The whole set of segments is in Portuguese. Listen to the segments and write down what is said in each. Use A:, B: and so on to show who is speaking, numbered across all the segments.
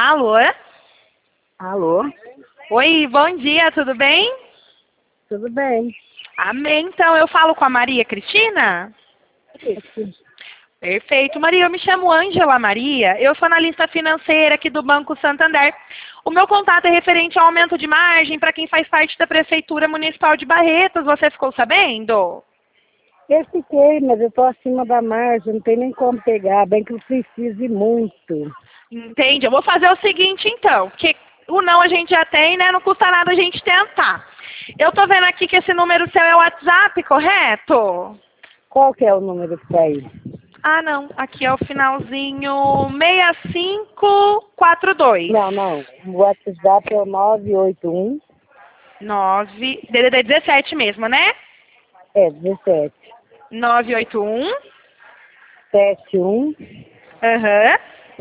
A: Alô?
B: Alô?
A: Oi, bom dia, tudo bem?
B: Tudo bem?
A: Amém. Então, eu falo com a Maria Cristina?
B: Isso.
A: Perfeito. Maria, eu me chamo Ângela Maria, eu sou analista financeira aqui do Banco Santander. O meu contato é referente ao aumento de margem para quem faz parte da Prefeitura Municipal de Barretos. Você ficou sabendo?
B: Eu fiquei, mas eu estou acima da margem, não tem nem como pegar, bem que eu precise muito.
A: Entende? Eu vou fazer o seguinte, então, que o não a gente já tem, né? Não custa nada a gente tentar. Eu tô vendo aqui que esse número seu é o WhatsApp, correto?
B: Qual que é o número que está aí?
A: Ah, não. Aqui é o finalzinho 6542.
B: Não. O WhatsApp é o 981
A: DDD 17 mesmo, né?
B: 17
A: 981.
B: 71
A: Aham.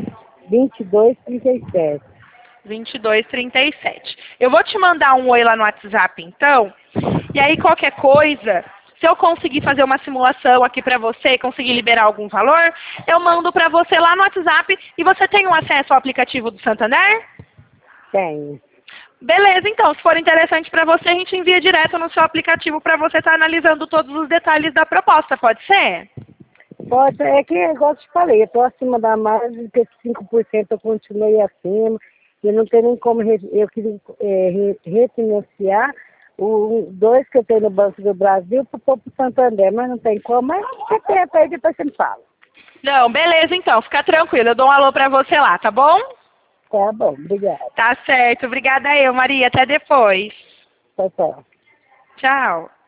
B: 2237.
A: 2237. Eu vou te mandar um oi lá no WhatsApp, então. E aí, qualquer coisa, se eu conseguir fazer uma simulação aqui pra você, conseguir liberar algum valor, eu mando pra você lá no WhatsApp e você tem um acesso ao aplicativo do Santander?
B: Tenho.
A: Beleza, então, se for interessante pra você, a gente envia direto no seu aplicativo pra você estar analisando todos os detalhes da proposta, pode ser?
B: Pode, é que, igual eu te falei, eu estou acima da margem, porque 5% eu continuei acima, e não tem nem como, eu queria refinanciar dois que eu tenho no Banco do Brasil para o Santander, mas não tem como, mas você tenta aí, depois você me fala.
A: Não, beleza, então, fica tranquilo, eu dou um alô pra você lá, tá bom?
B: Tá bom, obrigada.
A: Tá certo, obrigada eu, Maria, até depois.
B: Tchau.
A: Tchau.